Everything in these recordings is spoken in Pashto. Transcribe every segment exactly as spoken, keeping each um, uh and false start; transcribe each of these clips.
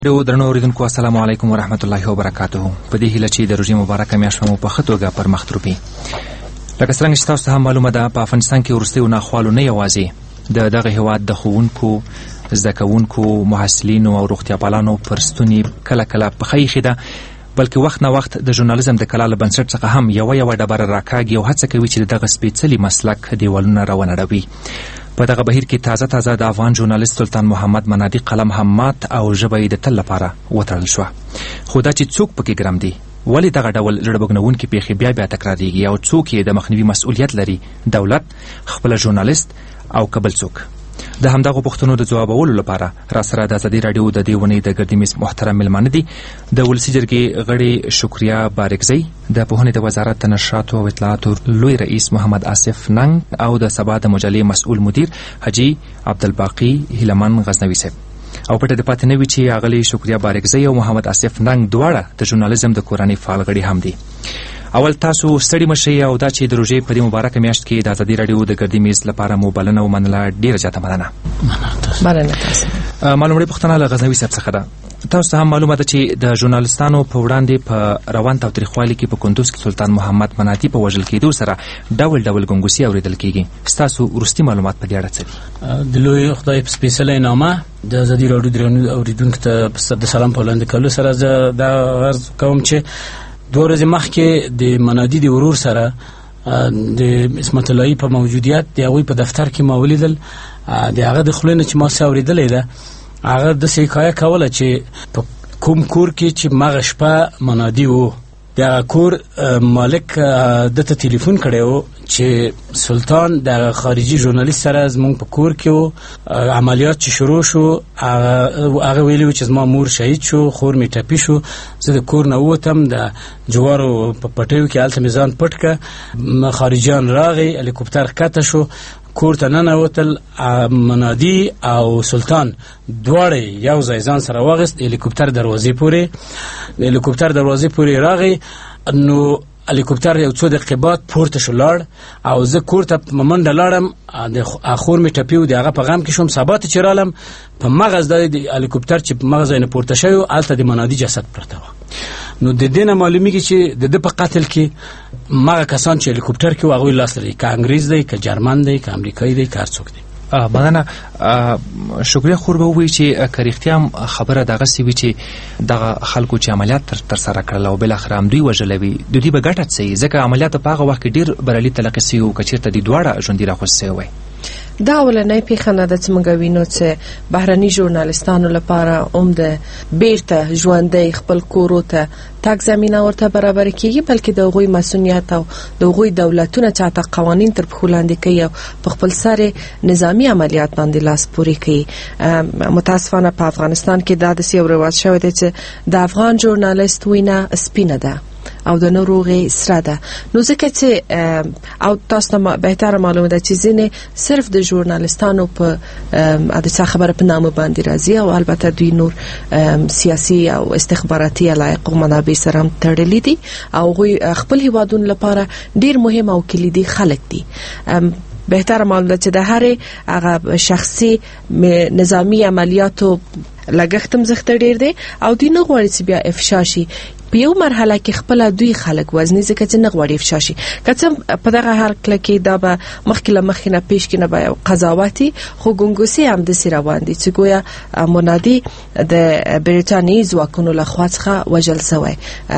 درنو اوریدونکو السلام علیکم ورحمت الله وبرکاته. په دې هیله چې د روژې مبارکه میاشت مو په ښه توګه پر مخ تروپي. لکه څرنګه چې تاسو ته هم معلومه ده، په افغانستان کې وروستیو ناخوالو نه یوازې د دغه هیواد د ښوونکو، زده کوونکو، محصلینو او روغتیاپالانو پر ستوني کله کله پښه ایښې ده، بلکې وخت نه وخت د ژورنالیزم د کلا له بنسټ څخه هم یوه یوه ډبره راکاږي او هڅه کوي چې د دغه سپېڅلي مسلک دیوالونه راونړوي. په دغه بهیر کې تازه تازه د افغان ژورنالیست سلطان محمد منادي قلم هم مات او ژبه یې د تل لپاره وتړل شوه. خو دا چې څوک پکې ګرم دي، ولې دغه ډول زړه بګنونکې پیښې بیا بیا تکراریږي او څوک یې د مخنیوي مسؤلیت لري، دولت، خپله ژورنالیست او که بل څوک؟ د همدغو پوښتنو د ځوابولو لپاره راسره د ازادي راډیو د دې اونۍ د ګردیمیز محترم مېلمانه دي د ولسي جرګې غړي شکریا بارکزی، د پوهنې د وزارت د نشراتو او اطلاعاتو لوی رئیس محمد آصف ننګ او د سبا د مجلې مسؤل مدیر حاجي عبدالباقي هیلمن غزنوي صاحب. او پټه د پاتې نه وي چې اغلې شکریا بارکزی او محمد آصف ننګ دواړه د ژورنالیزم د کورنۍ فعال غړي هم دي. اول تاسو ستړي مشئ او دا چې د روژې په دې مبارکه میاشت کې د ازادي راډیو د ګردي میز لپاره مو بلنه ومنله، ډېره زیاته مننه. مننه تاسو. معلومه پوښتنه له غزنوي صاحب څخه ده. تاسو ته هم معلومه ده چې د ژورنالیستانو په وړاندې په روان تاوتریخوالي کې په کندوز کې سلطان محمد منادي په وژل کېدو سره ډول ډول ګنګوسې اورېدل کېږي. ستاسو وروستي معلومات په دې اړه څه دي؟ د لوی خدای په سپېڅلې نامه د ازادي راډیو درنو اوریدونکو ته د سلام په وړاندې کولو سره زه دا عرض کوم چې دوه ورځې مخکې د منادي د ورور سره د عصمت الله په موجودیت د هغوی په دفتر کې ما ولیدل. د هغه د خولې نه چې ما څه اورېدلی ده، هغه داسې حکایه کوله چې په کوم کور کې چې مغه شپه منادي و، د هغه کور مالک ده ته تلیفون کړی و چې سلطان د خارجي ژورنالیست سره زمونږ په کور کې و، عملیات چې شروع شو، هغه ویلي و چې زما مور شهید شو، خور مې ټپي شو. زه د کور نه ووتم، د جوارو په پټیو کې هلته مې ځان پټ کړه، خارجیان راغی، هلیکوپټر ښکته شو، کور ته ننوتل. منادي او سلطان دواړه یو ځای ځان سره واغست، هلیکوپټر دروازې پورې د هلیکوپټر دروازې پورې راغی. نو هلیکوپټر یو څو دقیقې بعد پورته شو لاړ او زه کور ته په منډه لاړم. د خور مې ټپي و، د هغه په غم کې شوم. سبا ته چې رالم په مغز د هلیکوپټر چې په مغز نه پورته شوی و، هلته د منادي جسد پرته و. نو د دې نه معلومیږي چې د ده په قتل کې مغه کسان چې هلیکوپټر کې و هغوی لاس لري، که انګریز دی، که جرمن دی، که امریکایي دی، که هر څوک دی. مننه. شکریه. خور به ووایي چې که رښتیا هم خبره دغسې وي چې دغه خلکو چې عملیات ترسره کړل او بالاخره هم دوی وژلی وي، د دوی به ګټه څه وي؟ ځکه عملیات په هغه وخت کې ډېر بریالي تلقي سوي وو، که چېرته دوی دواړه ژوندي راخوست سوي وای. دا اولنۍ پیښه نه ده چې موږ وینو چې بهرني ژورنالیستانو لپاره هم د بیرته ژوندی خپل کورو ته تګ زمینه ورته برابر کېږي، بلکې د هغوی مسؤلیت او د هغوی دولتونه چې حتی قوانین تر پښو لاندې کوي او په خپل سر نظامي عملیات باندې لاس پورې کوي. متاسفانه په افغانستان کې دا داسې یو رواج شوی دی چې د افغان ژورنالیست وینه سپینه ده او د نورو غي سره ده. نو ځکه چې او تاسو ته بهتره معلومه ده چې ځینې صرف د ژورنالیستانو په د خبره په نامه باندې راځي او البته دوی نور سیاسي او استخباراتي علایق او منابع سره هم تړلي دي او غوی خپل هیوادونو لپاره ډیر مهم او کلیدي خلک دي. بهتره معلومه ده چې د هر هغه شخصي نظامی عملیاتو لګښت مزخته ډیر دی او دوی نه غواړي چې بیا افشا شي. په یو مرحله کې خپل دوی خلک وزنی ځکه چې نه غواړي افشا شي. که څه په دغه هر کله کې دا به مخکې له مخکې نه پیش کې نه به قضاوتي، خو ګنګوسې هم داسې روان دي چې ګویا منادي د بریټانیې ځواکونو له خوا څخه وژل سوی.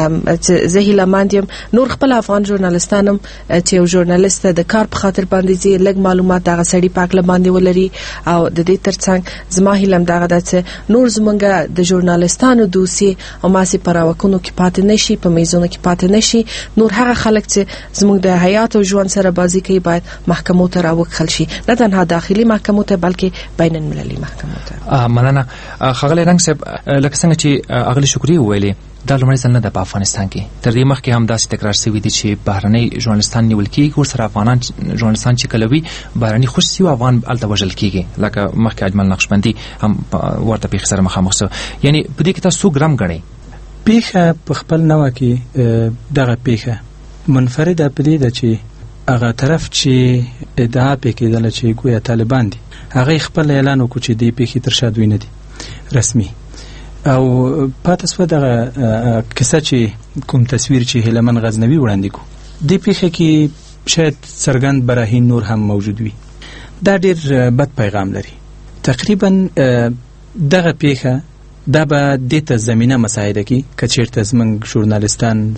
زه هیلهمند یم نور خپل افغان ژورنالیستان هم چې یو ژورنالیست د کار په خاطر باندې ځي، لږ معلومات دغه سړي په هکله باندې ولري او د دې ترڅنګ زما هیله هم دغه ده چې نور زمونږ د ژورنالیستانو دوسیې او ماسې په راوکونو کې پاتې نشي، په میزونو کې پاتې نشي. نور هغه خلک چې زموږ د حیات او ژوند سره بازی کوي باید محکمو ته راوکښل شي، نه تنها داخلي محکمو ته بلکې بین المللي محکمو ته. مننه. ښاغلی رنګ صاحب، لکه څنګه چې اغلې شکري وویلې، دا لومړی ځل نه ده په افغانستان کې. تر دې مخکې هم داسې تکرار شوي دي چې بهرني ژورنالیستان نیول کېږي، ورسره افغانان ژورنالیستان چې کله وي بهرني خوش سي او افغان هلته وژل کېږي، لکه مخکې اجمل نقشبندي هم ورته پیښې سره مخامخ سو. یعنې په دې کې تاسو څو ګرام ګڼئ؟ پیښه په خپل نوع کې دغه پیښه منفرده په دې ده چې هغه طرف چې ادعا پې کېدله چې ګویا طالبان دي، هغه خپل اعلان وکړو چې دې پیښې تر شا دوی نه دي رسمي. او پاتې سوه دغه کیسه چې کوم تصویر چې هیلمن غزنوي وړاندې کو دې پیښه کې شاید څرګند براهین نور هم موجود وي. دا ډېر بد پیغام لري. تقریبا دغه پیښه دا به دې ته زمینه مساعده کړي که چېرته زموږ ژورنالستان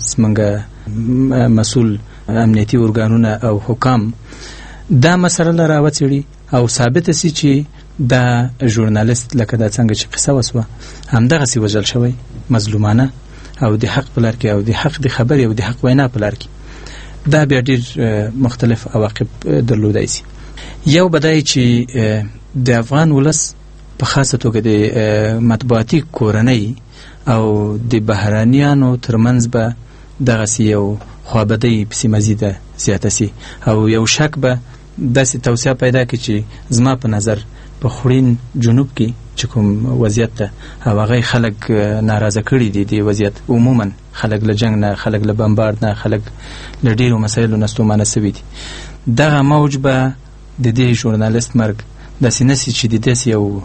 زموږ مسؤل امنیتي ارګانونه او حکام دا مسله راوڅېړي او ثابته سي چې دا ژورنالست لکه دا څنګه چې قصه وسوه همدغسې وژل شوی مظلومانه او د حق په لار کې او د حق د خبرې او د حق وینا په لار کې، دا بیا ډېر مختلف عواقب درلودای سي. یو به دا چې د افغان ولس په خاصه توګه د مطبوعاتي کورنۍ او د بهرانیانو ترمنځ به دغسې یو خوابدۍ پسې مزیده زیاته سي او یو شک به داسې توسعه پیدا کړي چې زما په نظر په خوړین جنوب کې چې کوم وضعیت ده او هغه خلک ناراضه کړي دي. د وضعیت عموما خلک له جنګ نه، خلک له بمبارد نه، خلک له ډېرو مسایلو نه ستومانه سوي دي. دغه موج به د دې ژورنالست مرګ داسې نه سي چې د داسې یو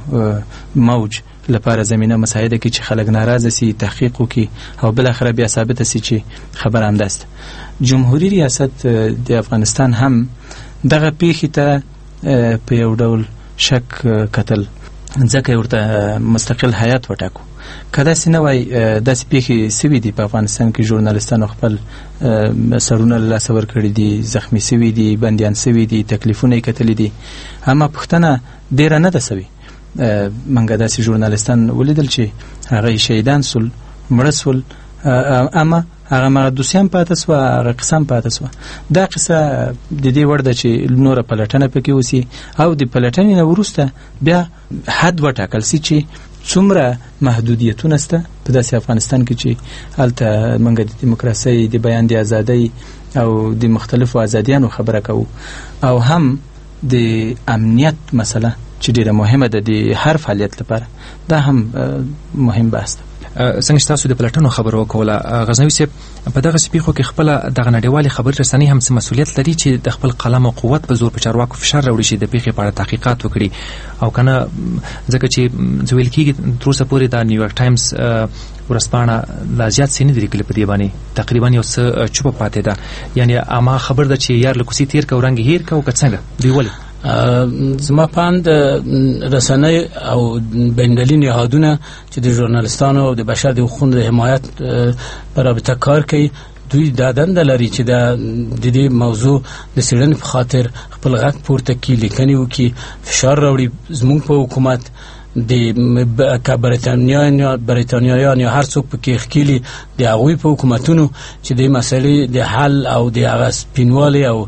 موج لپاره زمینه مساعده کړي چې خلک ناراضه سي، تحقیق وکړي او بالاخره بیا ثابته سي چې خبره همداسته. جمهوریت ریاست د افغانستان هم دغه پیښې ته په یو ډول شک کتل، ځکه ورته مستقل هیات وټاکو. که داسې نه وای داسې پیښې سوي دي په افغانستان کې، ژورنالستانو خپل سرونه له لاسه ورکړي دي، زخمي سوي دي، بندیان سوي دي، تکلیفونه یې کتلي دي، اما پوښتنه ډېره نه ده سوي. موږ داسې ژورنالستان ولیدل چې هغه شهیدان سول، مړه سول، اما هغه مقدسیان پاتې سوه، هغه قصه هم پاتې سوه. دا قصه د دې وړ ده چې نوره پلټنه پکې وسي او د پلټنې نه وروسته بیا حد وټاکل سي چې څومره محدودیتونه شته په داسې افغانستان کې چې هلته موږ د دیموکراسۍ، د بیان د ازادۍ او د مختلفو ازادیانو خبره کوو، او هم د امنیت مسله چې ډېره مهمه ده د هر فعالیت لپاره، دا هم مهم بحث ده. څنګه چې تاسو د پلټنو خبرو وکوله غزنوي صاحب، په دغه پیښو کې خپله دغه نړیوالې خبري رسنۍ هم څه مسؤلیت لري چې د خپل قلم او قوت په زور په چارواکو فشار راوړي چې د پیښې په اړه تحقیقات وکړي او که نه، ځکه چې ویل کېږي تر اوسه پورې د نیویارک ټایمز ورځپاڼه لا زیات څه نه دي لیکلي په دې باندې، تقریبا یو څه چوپه پاتې ده. یعنې اما خبر ده چې یار له کوڅې تېر که او رنګ هېر که او که څنګه دوی ولې زما پاند رسنۍ او بین‌المللي نهادونه چې د ژورنالستانو او د بشر د حقوقو د حمایت په رابطه کار کوي، دوی دا دنده لري چې د دې موضوع د څېړنې په خاطر خپل غږ پورته کړي، لیکنې وکړي، فشار راوړي زموږ په حکومت، د که بریتانیایان یا بریتانیایان یا هر څوک پکې ښکېلي د هغوی په حکومتونو چې د مسئلې د حل او د هغه سپینوالي او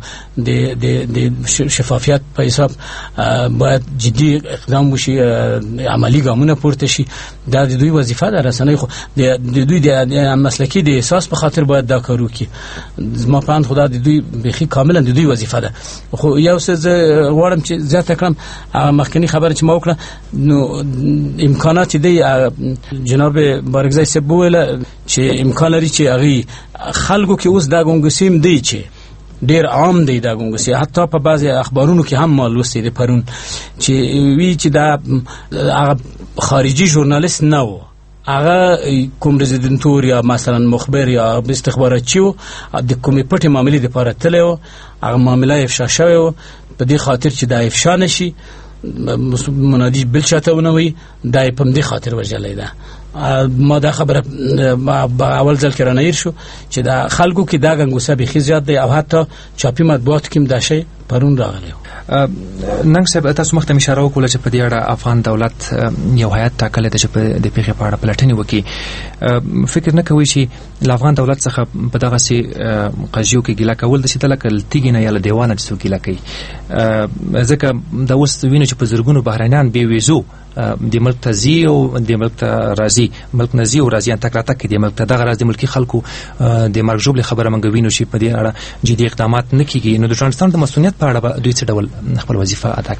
د شفافیت په حساب باید جدي اقدام وشي، عملي ګامونه پورته شي. دا د دوی وظیفه ده. رسنۍ خو د دوی د مسلکي د احساس په خاطر باید دا کار وکړي. زما په اند خدا د دوی بیخي کاملا د دوی وظیفه ده. خو یو څه زه غواړم چې زیاته کړم، مخکني خبره چې ما وکړه نو امکانات دی جناب بارګزی صاحب وویله چې امکان لري چې هغې خلکو کې اوس دا ګونګسیم دی چې ډېر عام دی دا ګونګسي، حتی په بعضې اخبارونو کې هم ما لوستی دی پرون چې وی چې دا هغه خارجي ژورنالیست نه و، هغه کوم رزیدنتور یا مثلا مخبر یا استخباراتچي و، د کومې پټې معاملې دپاره تللی و، هغه معامله افشا شوې و، په دې خاطر چې دا افشا نه شي منادي بل چاته ونه وي، دا یې په همدې خاطر وژلی ده. ما دا خبره په اول ځل کې رانهیر شو چې دا خلکو کې دا ګنګوسه بیخي زیات دی او حتی چاپي مطبوعاتو کې هم دا شی پرون راغلی و. ننګ صاحب، تاسو مخته اشاره وکړه چې په دې اړه افغان دولت یو هیات ټاکلی ده چې د پیښې په اړه پلټنې وکړي. فکر نه کوئ چې له افغان دولت څخه په دغسې قضیو کې ګیله کول داسې ده لکه له تیږې نه یا له دیوانه چې څوک ګیله کوي؟ ځکه دا اوس وینو چې په زرګونو بهرنیان بې ویزو د ملک ته ځي او د ملک ته راځي، ملک نه ځي او راځي، تګ راتګ کوي د ملک ته. دغه راز د ملکي خلکو د مرګ ژوبلې خبره موږ وینو چې په دې اړه جدي اقدامات نه کېږي. نو د ژورنالستانو د مسؤلیت په اړه به دوی څه ډول خپل وظیفه ادا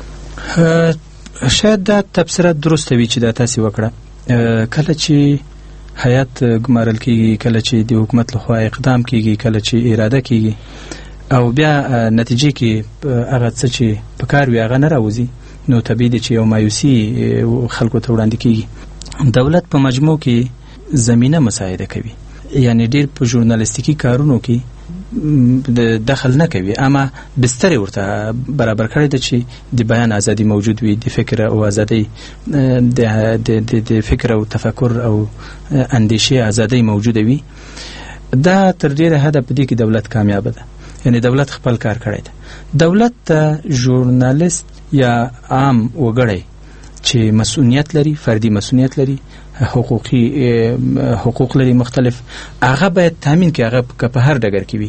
کړي؟ شاید دا تبصره درسته وي چې دا تاسې وکړه. کله چې هیات ګمارل کېږي، کله چې د حکومت لخوا اقدام کېږي، کله چې اراده کېږي او بیا نتیجې کې هغه څه چې په کار وي هغه نه راوځي، نو طبیعي دی چې یو مایوسي خلکو ته وړاندې کېږي. دولت په مجموع کې زمينه مساعده کوي، یعنی ډیر په ژورنالیستیکي کارونو کې دخل نه کوي، اما بستر ورته برابر کړی د چې د بیان ازادي موجود وي، د فکر او ازادي د د فکر او تفکر او اندیشه ازادي موجود وي. دا تر ډیره حد په دې کې دولت کامیاب ده، یعنی دولت خپل کار کړی ده. دولت ته ژورنالیست یا عام وګړی چې مسؤلیت لري، فردي مسؤلیت لري، حقوقي حقوق لري مختلف، هغه باید تامین کړي، هغه په هر ډګر کې وي.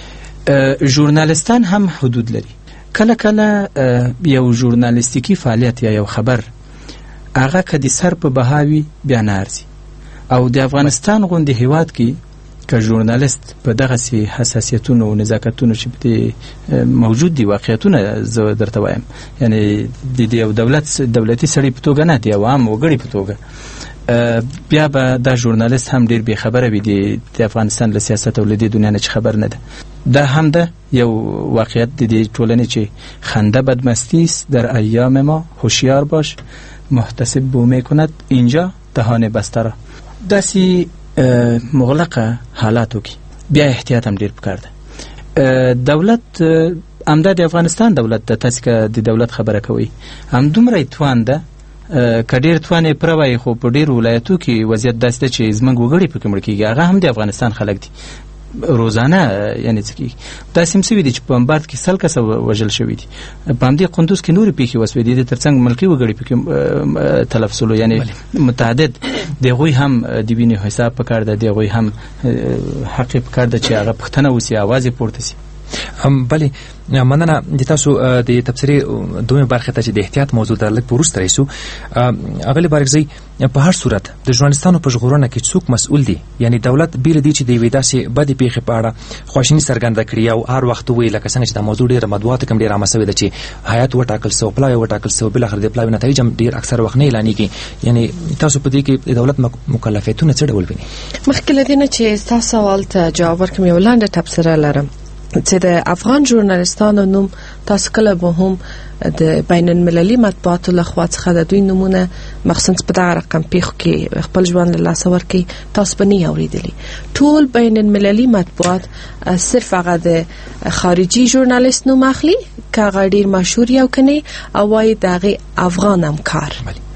ژورنالیستان هم حدود لري. کله کله یو ژورنالیستیکي فعالیت یا یو خبر هغه کدي سر په بهاوي بیا نه ارزي، او د افغانستان غوندي هیواد کې که ژورنالیست په دغه سي حساسیتونو او نزاکتونو چې په موجود دي، واقعیتونه زه درته وایم، یعنی د یو دولت دولتي سړي په توګه نه دی، عام وګړي په توګه، بیا به دا ژورنالیست هم ډیر بې خبره وي د افغانستان له سیاست او له دې دنیا نه چې خبر نه ده. دا هم ده یو واقعیت د دې ټولنې چې خنده بدمستی است در ایام ما، هوشیار باش محتسب بو میکند اینجا دهان بسته را. داسې مغلقه حالاتو کې بیا احتیاط هم ډیر پکار ده. دولت همدا د افغانستان دولت د تاسو که د دولت خبره کوي هم دومره توان ده، که ډیر توان پروای، خو په ډیر ولایتو کې وضعیت داسې ده چې زمونږ وګړي پکې مړ کېږي، هغه هم د افغانستان خلک دي روزانه. یعنی څه کېږي داسې هم سوي دي چې په بمبارد کې سل کسه وژل شوي دي، په همدې قندوز کې نورې پیښې وسوې دي، تر څنګ ملکي وګړي پکې تلف سولو، یعنی متعدد. د هغوی هم د وینې حساب پکار ده، د هغوی هم حق پکار ده چې هغه پوښتنه وسي، اواز یې پورته سي. بله مننه د تاسو د تبصرې دومره برخه ته چې د احتیاط موضوع در لږ وروسته راشو. اغلی بارکزی په هر صورت د ژورنالیستانو په ژغورنه کې څوک مسؤل دي؟ یعنی دولت بیل دی چې د یوې داسې بدې پیښې په اړه خواشیني څرګنده کړي او هر وخت وایي لکه څنګه چې دا موضوع ډېره مطبوعاتو کې هم ډېره عامه سوې ده چې هیات وټاکل سو، پلاوی وټاکل سو، بالاخره د پلاوي نتایج هم ډېر اکثر وخت نه اعلانېږي. یعنی تاسو په دې کې د دولت مکلفیتونه څه ډول وینئ؟ مخکې له دې نه چې تاسو سوال ته جواب ورکړم یو لاندې تبصره لرم چې د افغان ژورنالیستانو نوم تاسو کله به هم د بین المللي مطبوعاتو لخوا څخه د دوی نمونه مخصوص په دغه رقم پیښو کې خپل ژوند له لاسه ورکړي تاسو به نه اورېدلي. ټول بین المللي مطبوعات صرف هغه د خارجي ژورنالیست نوم اخلي که هغه ډېر مشهور یو کني او وایي د هغې افغان همکار.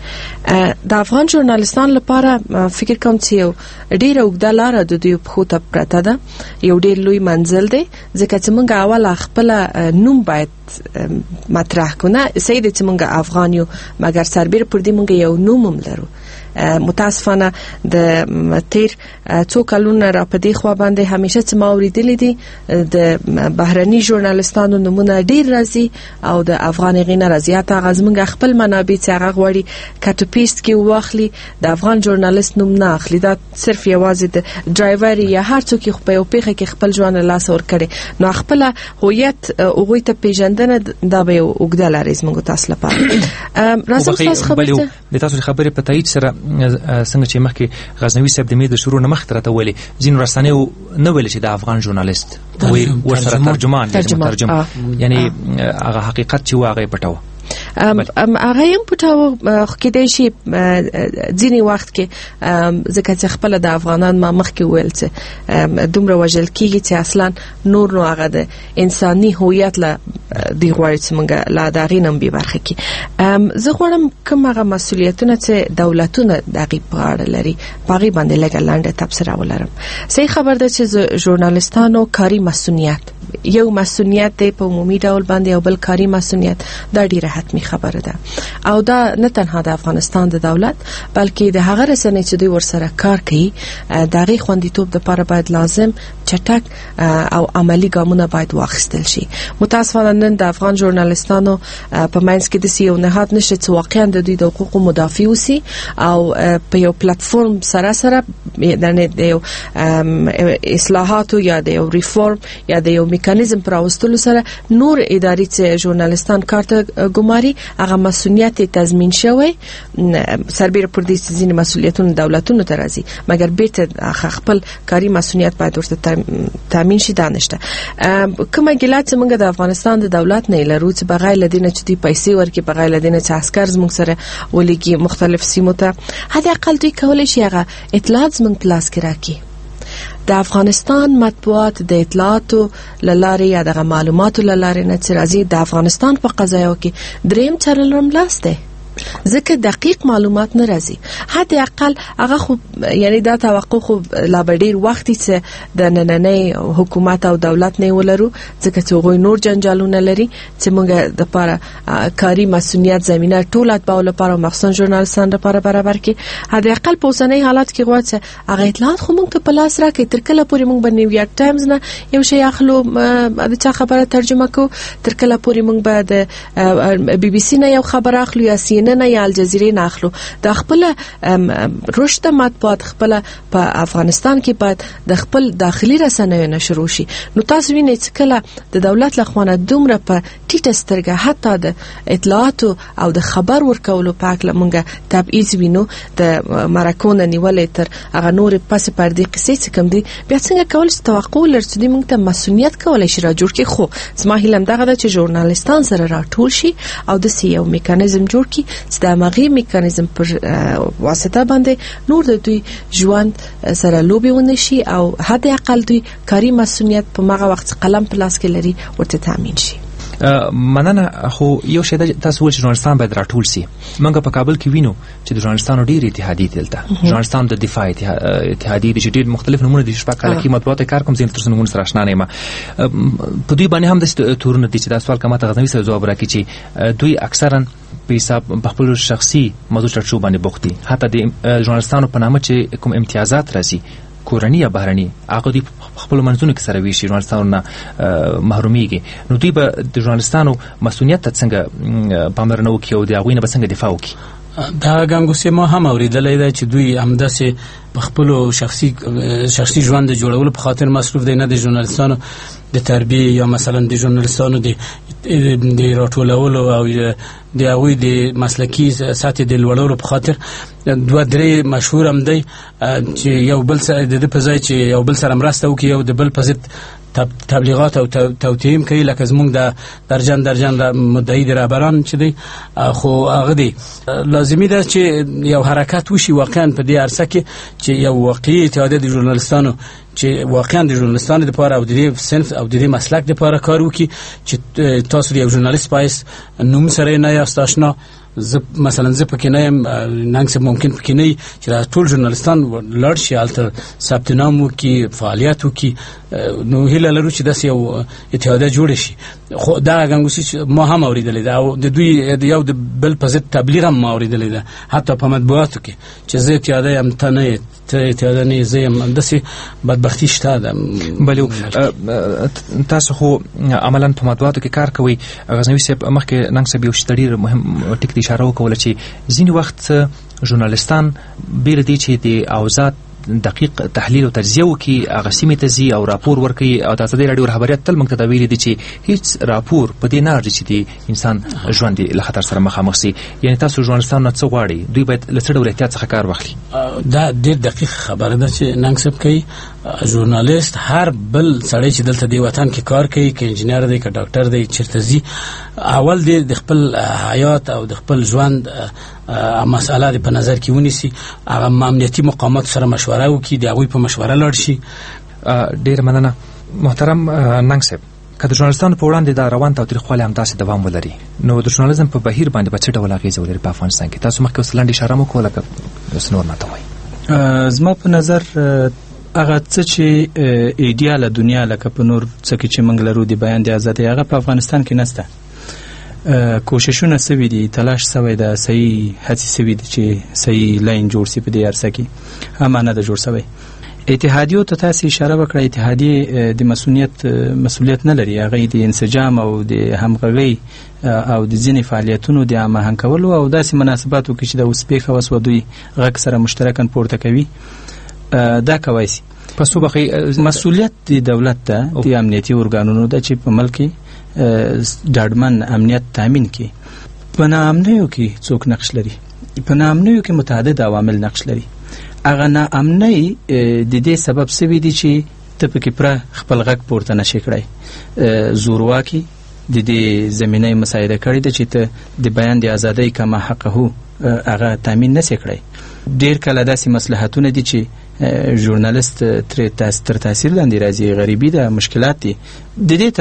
د افغان ژورنالیستان لپاره فکر کوم چې یو ډېره اوږده لاره د دوی پښو ته پرته ده، یو ډېر لوی منزل دی، ځکه چې موږ اول خپله نوم باید مطرح کړو. نه صحیح دی چې موږ افغان یو، مګر سربیره پر دې موږ یو نوم هم لرو. متاسفانه د تیر څو کلونه را په دې خوا باندې همیشه چې ما اورېدلي دي د بهرني ژورنالیستانو نومونه ډېر راځي او د افغان هغې نه راځي. هغه زموږ خپل منابع چې هغه غواړي کټ پیسټ کې واخلي د افغان ژورنالیست نوم نه اخلي، دا صرف یوازې د ډرایور یا هر څوک خو په یو پیښه کې خپل ژوند له لاسه ورکړي، نو خپل هویت هغوی ته پیژندنه دا به یو اوږده لاره زموږ تاسو لپاره. راځم تاسو خبرې د تاسو خبرې په تایید سره څنګه چې مخکې غزنوي صاحب د مې د شروع نه مخکې راته ویلي ځینو رسنیو نه ویلي چې د افغان ژورنالیست وایي ورسره ترجمان ترجمه، یعنی هغه حقیقت چې و هغه یې پټاوه. هغه هم پټاوه خو کېدای شي ځینې وخت کې ځکه چې خپله د افغانان ما مخکې وویل چې دومره وژل کېږي چې اصلا نور نو هغه د انساني هویت له دوی غواړي چې موږ له د هغې نه هم بې برخې کړي. زه غواړم کوم هغه مسؤلیتونه چې دولتونه د هغې په غاړه لري په هغې باندې لږه لنډه تبصره ولرم. صحیح خبر ده چې ژورنالیستانو کاري مسؤلیت، یو مسؤلیت دی په عمومي ډول باندې او بل کاري مسؤلیت، دا ډیره حتمی خبره ده او دا نه تنها د افغانستان د دولت بلکې د هغه رسنۍ چې دوی ورسره کار کوي د هغې خوندیتوب دپاره باید لازم چټک او عملی ګامونه باید واخیستل شي. متاسفانه نن د افغان ژورنالیستانو په منځ کې داسې یو نهاد نشته چې واقعا د دوی د حقوقو مدافع اوسي او په یو پلتفورم سره سره د یو اصلاحاتو یا د یو ریفورم یا د یو میکانیزم پر راوستلو سره نور اداري چې ژورنالیستان کار ته ګماري هغه مسؤلیت تضمین شوی سربېره پر دې چې ځینې مسؤلیتونه دولتونو ته راځي مګر بیرته خپل کاري مسؤلیت باید ورته تامین شي دا نشته. کومه ګیله چې موږ د افغانستان د دولت نه لرو چې بغیر له دې نه چې دوی پیسې ورکړي بغیر له دې نه چې عسکر زموږ سره ولګي مختلف سیمو ته حداقل دوی کولی شي هغه اطلاعات زموږ په لاس کې راکړي. د افغانستان مطبوعات د اطلاعاتو للارې یا د معلوماتو للارې نه چې راځي د افغانستان په قضایو کې دریم څلورم لاس دی ځکه دقیق معلومات نه راځي. حتی اقل هغه خو یعنی دا توقع خو لا ډیر وخت چې د نننۍ حکومت او دولت نه ولرو ځکه چې هغوی نور جنجالونه لري چې موږ د لپاره کاري مسؤلیت زمينه ټول اتباع لپاره مخصوصا ژورنالیستان لپاره برابر کړي. حتی اقل په اوسنۍ حالت کې غواړي هغه اطلاعات خو موږ ته په لاس راکړي. تر کله پورې موږ به نیویارک ټایمز نه یو شی اخلو د چا خبره ترجمه کو تر کله پورې موږ به د بي بي سي نه یو خبر اخلو یا سی نه یا الجزیره نه اخلو. د خپل رشد مطبوعات خپل په افغانستان کې باید د خپل داخلي رسنیو نشر شي. نو تاسو وینئ چې کله د دولت لخوا دومره په ټیټه سترګه حتی د اطلاعاتو او د خبر ورکولو په اړه موږ تبعیض وینو د مرکونه نیولې تر هغه نور پس پردې قصې چې کوم دي بیا څنګه کول چې توقع لري چې موږ ته مسؤلیت کولای شي را جوړ کړي. خو زما هیله دغه ده چې ژورنالیستان سره راټول شي او د سیو میکانیزم جوړ کړي چې د مغي میکانیزم پر واسطه باندې نور د دوی ژوند سره لوبي ونشي او حد اقل دوی کاري مسؤلیت په مغه وخت قلم په لاس کې لري ورته تامین شي. مننه. خو یو شی تاسو ول ژورنالیستان باید راټول سي. موږ په کابل کې وینو چې د ژورنالیستانو ډېر اتحادیې دلته ژورنالیستان د دفاع اتحادیې د ډېر مختلف نمونه دي شپه کال کې مطبوعات کار کوم زین تر څنګه سره آشنا نه ما په دوی باندې هم د تورونه دي چې دا سوال کومه غزنوي سره جواب راکړي چې دوی اکثرا په حساب خپل شخصي موضوع ترڅو باندې بوختي. حتی د ژورنالیستانو په نامه چې کوم امتیازات راځي کورنی یا بهرني هغه دوی خپل منځونو کې سره ویشي ژورنالیستانو نه محرومیږي. نو دوی به د ژورنالیستانو مسؤلیت څنګه پاملرنه وکړي او د هغوی نه به څنګه دفاع وکړي؟ دا ګنګوسې ما هم اورېدلی ده چې دوی همداسې په خپلو شخصي شخصي ژوند د جوړولو په خاطر مصروف دی، نه د ژورنالیستانو د تربیې یا مثلا د ژورنالیستانو د د راټولولو او د هغوی د مسلکي سطحې د لوړولو په خاطر. دوه درې مشهور هم دی چې یو بل سره د په ځای چې یو بل سره مرسته وکړي یو د بل په ضد تبلیغات او توطئه کوي لکه زمونږ د درجن درجن مدعي د رهبران چې دی. خو هغه دی لازمي ده چې یو حرکت وشي واقعا په دې عرصه کې چې یو واقعي اتحادیه د ژورنالیستانو چې واقعا د ژورنالیستانو لپاره او د دې صنف او د دې مسلک لپاره کار وکړي چې تاسو د یو ژورنالیست پایس نوم سره نه یاست آشنا. زه مثلا زه پکې نه یم ننګ صاحب ممکن پکې نه چې ټول ژورنالیستان لاړ شي هلته ثبت نام وکړي فعالیت وکړي. نو هیله لرو چې داسې یو اتحادیه جوړه شي. خو دا ګنګوسې ما هم اورېدلې ده او د دوی یو د بل په ضد تبلیغ هم ما اورېدلې ده حتی په مطبوعاتو کې چې زه اتحادیه یم ته نه ته اتحادیه نه زه یم. داسې بدبختي شته ده. بلې تاسو خو عملا په مطبوعاتو کې کار کوئ. غزنوي صاحب مخکې ننګ صاحب یو شی ډېر مهم ټکي اشاره وکوله چې ځینې وخت ژورنالیستان بې له دې چې د اوضاع دقیق تحلیل او تجزیه وکړي هغه سیمې ته ځي او راپور ورکوي. او د ازادۍ راډیو رهبریت تل موږ ته دا ویلي دي چې هیڅ راپور په دې نه ارزي چې د انسان ژوند له خطر سره مخامخ سي. یعنې تاسو ژورنالیستانو نه څه غواړئ؟ دوی باید له څه ډول احتیاط څخه کار واخلي؟ دا ډېر دقیق خبره ده چې ننګ صاحب کوي. ژورنالیست هر بل سړی چې دلته د وطن کې کار کوي که انجینر دی که ډاکټر دی چېرته ځي اول دی د خپل حیات او د خپل ژوند مسئله په نظر کې ونیسي. هغه امنیتي مقامات سره مشوره وکړي د هغوی په مشوره لاړ شي. ډېر مننه محترم ننګ صاحب. که د ژورنالیستانو په وړاندې دا روان تاوتریخوالی همداسې دوام ولري نو د ژورنالیزم په بهیر باندې به څه ډول اغېزه ولري په افغانستان کې؟ تاسو مخکې اوس لنډ اشاره مو کوله که اوس نور ماته وایي. زما په نظر هغه څه چې ایډیاله دنیا لکه په نور څه کې چې موږ لرو د بیان د ازادۍ هغه په افغانستان کې نشته. کوششونه سوي دي، تلاش سوی ده، صحیح هڅې سوي دي چې صحیح لاین جوړ سي په دې عرصه کې. هم نه ده جوړ سوی. اتحادیو ته تاسو اشاره وکړه. اتحادیه د مسؤلیت مسؤلیت نه لري. هغه د انسجام او د همغږي او د ځینې فعالیتونو د هماهنګ کولو او داسې مناسباتو کې چې د اوس پیښه وسوه دوی غږ سره مشترکاً پورته کوي دا کوي سي. په صوبه مسؤلیت د دولت ته د امنیتي ارګانونو د چې په ملک ډاډمن امنیت تامین کړي. په ناامنیو کې څوک نقش لري؟ په ناامنیو کې متعدد عوامل نقش لري. هغه ناامنۍ د دې سبب سوي دي چې ته پکې پوره خپل غږ پورته نشي کړی. زورواکي د دې زمینه مساعده کړې ده چې ته د بیان د ازادۍ کما حقه هغه تامین نشي کړی. ډېر کله داسې مصلحتونه دي چې ژورنالیست تر تاثیر لاندې راځي، غریبي ده، مشکلات دي. د دې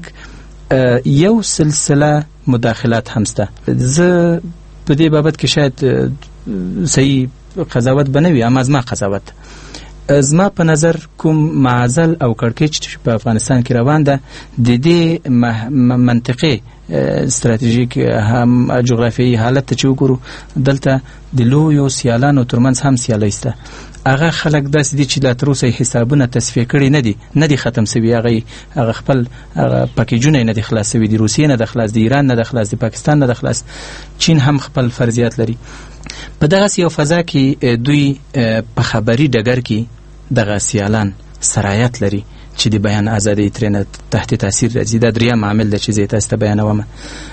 ترڅنګ یو سلسله مداخلات هم شته. زه په دې بابت کې شاید صحیح قضاوت بنوي، اما زما قضاوت زما په نظر کوم معزل او کړکېچ په افغانستان کې روان ده د دې منطقي استراتیژیک هم جغرافیایي حالت ته چې وګورو، دلته د لویو سیالانو ترمنځ هم سیالۍ شته. هغه خلک داسې دي چې لا تر اوسه حسابونه تصفیه کړي نه دي، نه دي ختم سوي. هغه هغه خپل هغه پاکیجونه نه دي خلاص سوي، د روسیې نه د خلاص، د ایران نه د خلاص، د پاکستان نه د خلاص. چین هم خپل فرضیات لري. په دغه یو فضا کې دوی په خبري ډګر کې دغه سیالان سرایت لري چې د بیان ازادي ترنه تحت تاثیر راځي. دا دریم عامل دی چې زه تاسو ته بیانوم.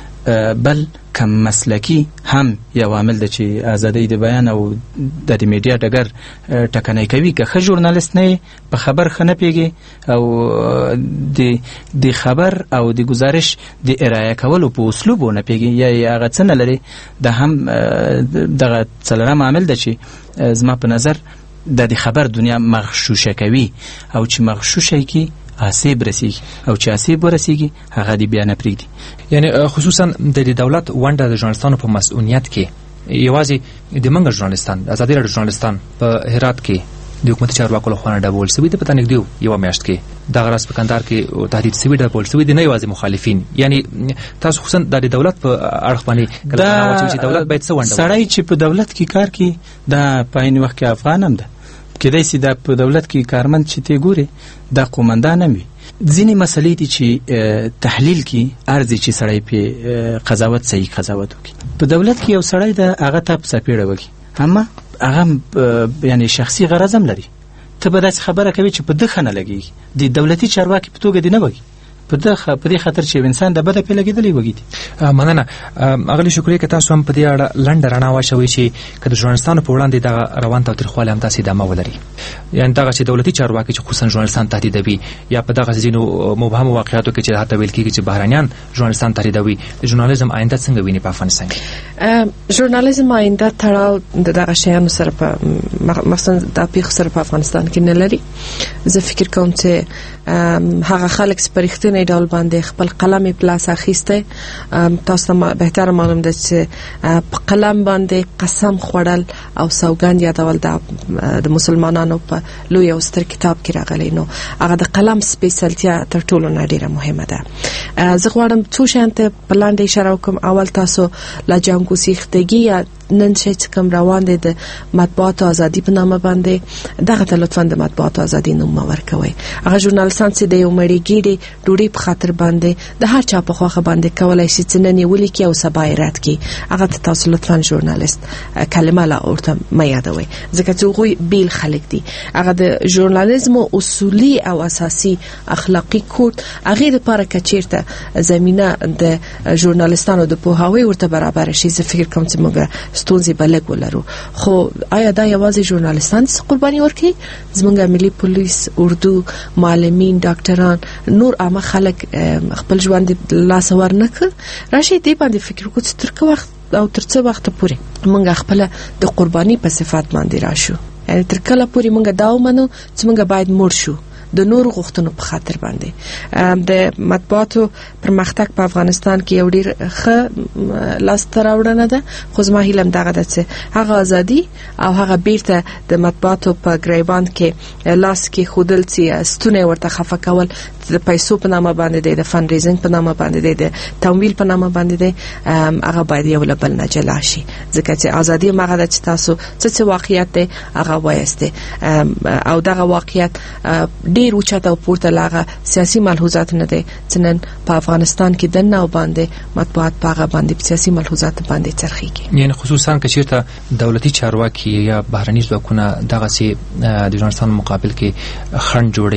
بل کم مسلکی هم یو عامل دی چې ازادي د بیان او د میډیا ډګر ټکنۍ کوي. که ښه ژورنالیست نه په خبر خنه پیږي او د د خبر او د گزارش د ارائه کولو په اسلوب نه پیږي یا هغه څه نه لري، دا هم دغه څلورم عامل دی چې زما په نظر د خبر دنیا مغشوشه کوي. او چې مغشوشه کی آسیب رسیږي، او چې آسیب ورسیږي هغه دی بیا نه پرېږدي. یعنی خصوصا د دولت ونډه د ژورنالستانو په مسؤلیت کې یوازې د منګ ژورنالستان، ازادي راډیو ژورنالستان په هرات کې د حکومتي چارواکو لخوا ډبول سوي د پته نږدې یو میاشت کې دغه راز په کندهار کې تهدید سوي ډبول سوي د نه یوازې مخالفین. یعنی تاسو خصوصا د دولت په اړه باندې کله چې دولت باید څه ونډه سړی چې په دولت کې کار کوي دا په عین وخت کې افغان هم ده، کېدای شي دا په دولت کې کارمند چې ته ګوري دا قومندان هم وي. ځینې مسلې دي چې تحلیل کې ارزي چې سړی په قضاوت صحیح قضاوت وکړي. په دولت کې یو سړی د هغه ته په سپېړه وکړي، اما هغه یعنی شخصي غرض هم لري. ته به داسې خبره کوي چې په دغه نه لګي د دولتي چارواکي په توګه دی نه وږي، په دغه په دې خاطر چې انسان د بده په لګیدلې وږي. مننه اغلی شکرې که تاسو هم په دې اړه لنډه رڼا واچوئ چې که د ژورنالستانو په وړاندې دغه روان تاوتریخوالی هم داسې ادامه ولري، یعنې دغه چې دولتي چارواکي چې خصوصا ژورنالستان تهدیدوي یا په دغه ځینو مبهمو واقعاتو کې چې حتی ویل کېږي چې بهرانیان ژورنالستان تهدیدوي، د ژورنالیزم آینده څنګه ویني په افغانستان کې؟ ژورنالیزم آینده تړاو د دغه شیانو سره په مثلا د پیښو سره په افغانستان کې نه لري. زه فکر کوم چې هغه خلک چې په رښتیني ډول باندې خپل قلم په لاس اخیسته، تاسو ته بهتره معلوم ده چې په قلم باندې قسم خوړل او سوګند یادول د مسلمانانو په لوی او ستر کتاب کې راغلی. نو هغه د قلم سپیشلتیا تر ټولو نه ډیره مهمه ده. زه غواړم څو شیان ته په لاندې اشاره وکړم. اول تاسو لا جنګو سیختګي یا نن شي چې کوم روان دي د مطبوعاتو ازادي په نامه باندې، دغه ته لطفا د مطبوعاتو ازادي نوم ورکوي. هغه ژورنالستان چې د یو مړی ګیډي ډوډۍ په خاطر باندې د هر چا په خوخه باندې کولای شي چې نن یې ولیکي او سبا یې رد کړي، هغه ته تاسو لطفا ژورنالیست کلمه لا اورته مې یادوي، ځکه چې هغوی بیل خلک دي. هغه د ژورنالیزم اصولي او اساسي اخلاقی کود هغه لپاره کچیرته زمينه د ژورنالستانو د پوهاوی ورته برابر شي. زه فکر کوم چې موږ ستونزې بلګ ولرو. خو آیا دا یوازې ژورنالیستان قرباني ورکړي؟ زمونږ ملي پولیس، اردو، معلمین، ډاکټران، نور عامه خلک خپل ژوند لاس ور نه کړ. راشي دې باندې فکر وکړو چې تر کوم وخت او تر څه وخت پورې موږ خپل د قرباني په صفات باندې راشو، یعنی تر کله پورې موږ دا ومنو چې موږ باید مړ شو د نور غوښتنو په خاطر باندې. د مطبوعاتو پرمختګ په افغانستان کې یو ډیر ښه لاسته راوړنه ده، خو زما هیله دغه ده چې هغه ازادي او هغه بیرته د مطبوعاتو په ګریبان کې لاس کې خودل چې ستونه ورته خفه کول د پیسو په نامه باندې دی، د فند ریزینګ په نامه باندې دی، د تمویل په نامه باندې دی، هغه باید یو له بل نه جلا شي، ځکه چې ازادي هغه ده چې تاسو څه څه واقعیت دی هغه وایسته او دغه واقعیت ډیر اوچته او پورته لاغه سیاسي ملحوظات نه دي چې نن په افغانستان کې دنه او باندې مطبوعات پاغه باندې سیاسي ملحوظات باندې چرخيږي. یعنی خصوصا که چیرته دولتي چارواکي یا بهرني ځواکونه دغه سي د ژورنالستانو مقابل کې خنډ جوړي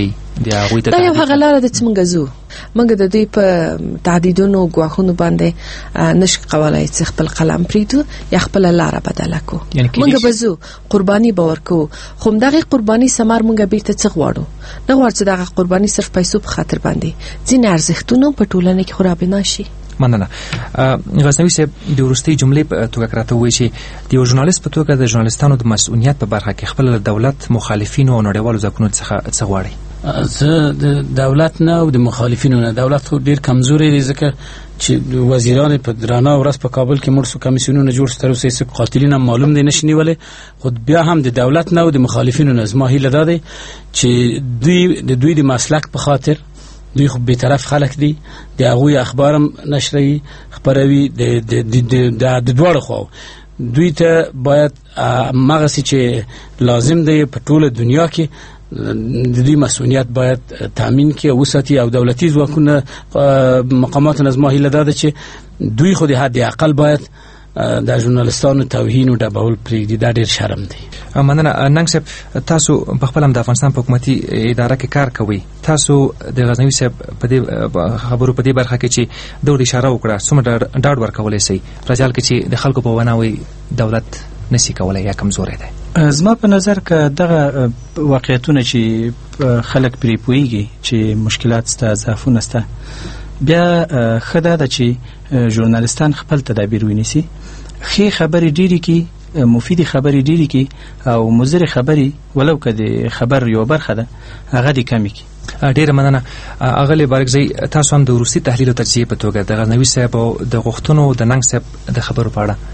د هغوی دا یو هغه لاره ده چې موږ ځو موږ د دوی په تعهدونو ګواښونو باندې نشو کولی چې خپل قلم پریږدو یا خپل لاره بدله کو. موږ به ځو قرباني به ورکو خو دغه قرباني ثمر موږ بیرته څه غواړو نه غواړو چې دغه قرباني صرف پیسو په خاطر باندې ځینې ارزښتونه په ټولنه کې خراب نه شي. مننه. غزنوي صاحب د ورستۍ جملې په توګه راته وایي چې د یو ژورنالیست په توګه د ژورنالستانو د مسؤلیت په برخه کې خپل دولت مخالفینو او نړیوالو ځواکونو څخه څه غواړي؟ زه د دولت نه او د مخالفینو نه، دولت خو ډیر کمزوري دی ځکه چې وزیران په درانه ورځ په کابل کې مرسو کمیسیونونه جوړ ستر اوسې قاتلین هم معلوم دي نشي نیولې. خود بیا هم د دولت نه او د مخالفینو نه زما هیله ده چې دوی د دوی د مسلک په خاطر دوی خو به طرف خلک دي د هغوی اخبارم نشري خبروي د د د دواړو خو دوی ته باید مغسی چې لازم دی په ټوله دنیا کې د دې مسؤلیت باید تامین کړي او وساتي او دولتي ځواکونه مقامات نظم هیله ده چې دوی خو د حد اقل باید د ژورنالستانو توهین او ډبول پرېږدي. دا ډېر شرم دی. مننه. ننګ صاحب تاسو په خپل هم د افغانستان په حکومتي اداره کې کار کوئ، تاسو د غزنوي صاحب په دې خبرو په دې برخه کې چې د اشاره وکړه څومره ډاډ ورکولی شي په ځل کې چې د خلکو په وناوي دولت نشي کولای یا کمزوري دی؟ زما په نظر که دغه واقعیتونه چې خلک پرې پوهیږي چې مشکلات سته ضعفونه سته بیا ښه ده چې ژورنالستان خپل تدابیر ونیسي، ښې خبرې ډېرې کړي، مفیدې خبرې ډېرې کړي او مضرې خبرې ولو که د خبر یوه برخه ده هغه دې کمې کړي. ډېره مننه. اغلې بارکزی تاسو هم د وروستي تحلیل او تجزیې په توګه د غزنوي صاحب او د غوښتنو د ننګ صاحب د خبرو په اړه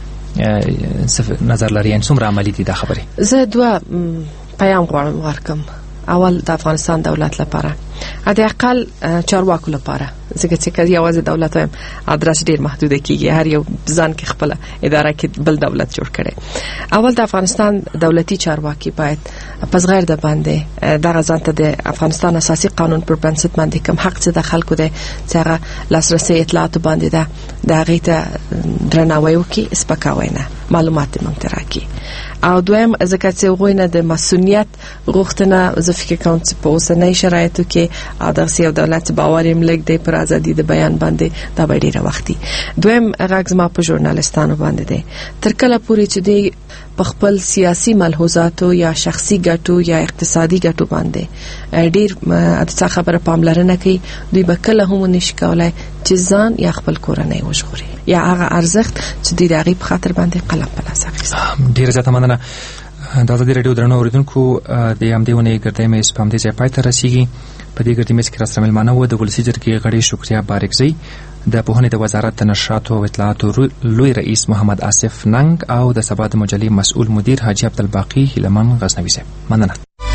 نظر لري، یعنې څومره عملي دي دا خبرې؟ زه دوه پیام غواړم ورکم. اول د افغانستان دولت لپاره، د اقل چارواکو لپاره، ځکه چې یوازې دولت وایم ادرس ډیر محدود کیږي، هر یو ځان کې خپل اداره کې بل دولت جوړ کړي. اول د افغانستان دولتي چارواکي باید پس غیر د باندې دغه ځان ته د افغانستان اساسي قانون پر بنسټ باندې کوم حق چې د خلکو د څنګه لاسرسي اطلاعات باندې ده د هغې ته درناوی وکړي، سپکاوی نه، معلومات یې موږ ته راکړي. او دویم ځکه چې هغوی نه د مسؤلیت غوښتنه زه فکر کوم چې په اوسنۍ شرایطو کې او دغسې یو دولت باور یې لږ دی پر ازادي د بیان باندې دا به ډېره وختي. دویم غږ زما په ژورنالستانو باندې دی، تر کله پورې چې دی په خپل سیاسي ملحوظاتو یا شخصي ګټو یا اقتصادي ګټو باندې ډېر د څه خبره پاملرنه کوي، دوی به کله هم نشي کولی چې ځان یا خپل کورنۍ وژغوري یا هغه ارزښت چې دوی د هغې په خاطر باندې قلم په لاس اخیستی. ډېره زیاته مننه. د ازادي راډیو درنو اورېدونکو د همدې اونۍ ګردی مېز په همدې ځای پای ته رسېږي. په دې ګردی مېز کې راسره مېلمانه وو د ولسي جرګې غړي شکریا بارکزی، د پوهنې د وزارت د نشراتو او اطلاعاتو لوی رئیس محمد آصف ننګ او د سبا د مجلې مسؤل مدیر حاجي عبدالباقي هیلمن غزنوي صاحب. مننه.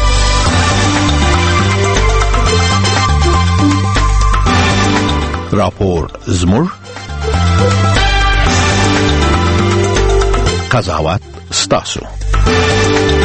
راپور زموږ قضاوت ستاسو.